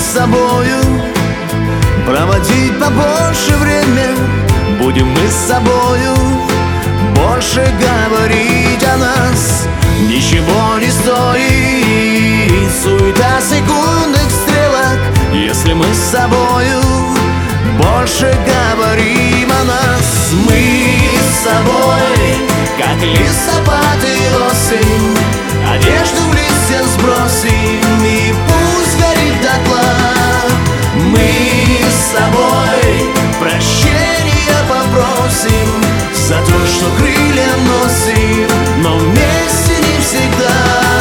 с собою проводить побольше время. Будем мы с собою больше говорить о нас. Ничего не стоит суета секундных стрелок, если мы с собою больше говорим о нас. Мы с собой, как листопад и осень, одежду в листья сбросим и пусть горит дотла. Мы с собой прощения попросим за то, что крылья носим, но вместе не всегда.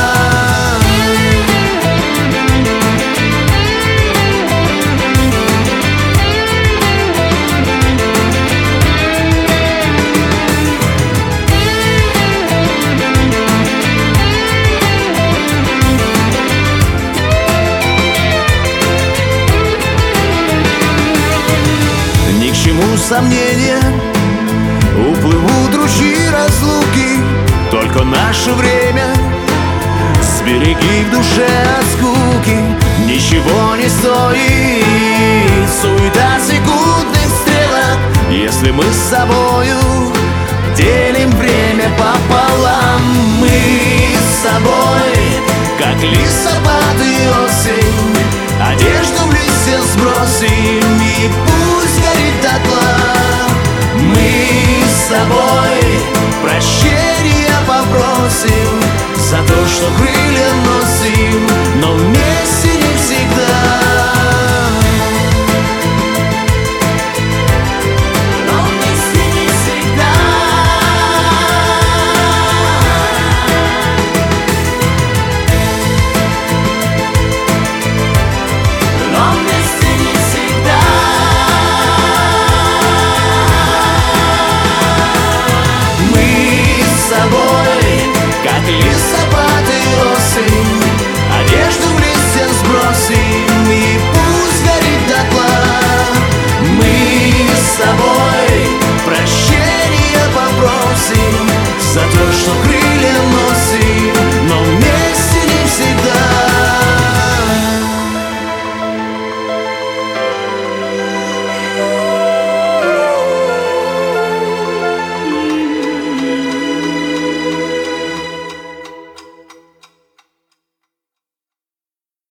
Ни к чему сомнения, уплывут ручьи разлуки, только наше время сбереги в душе от скуки. Ничего не стоит суета секундных стрелок, если мы с собою делим время пополам. Мы с собой, как листопад и осень, одежду в листья сбросим и пусть горит дотла. Мы с собой прощения попросим за то, что крылья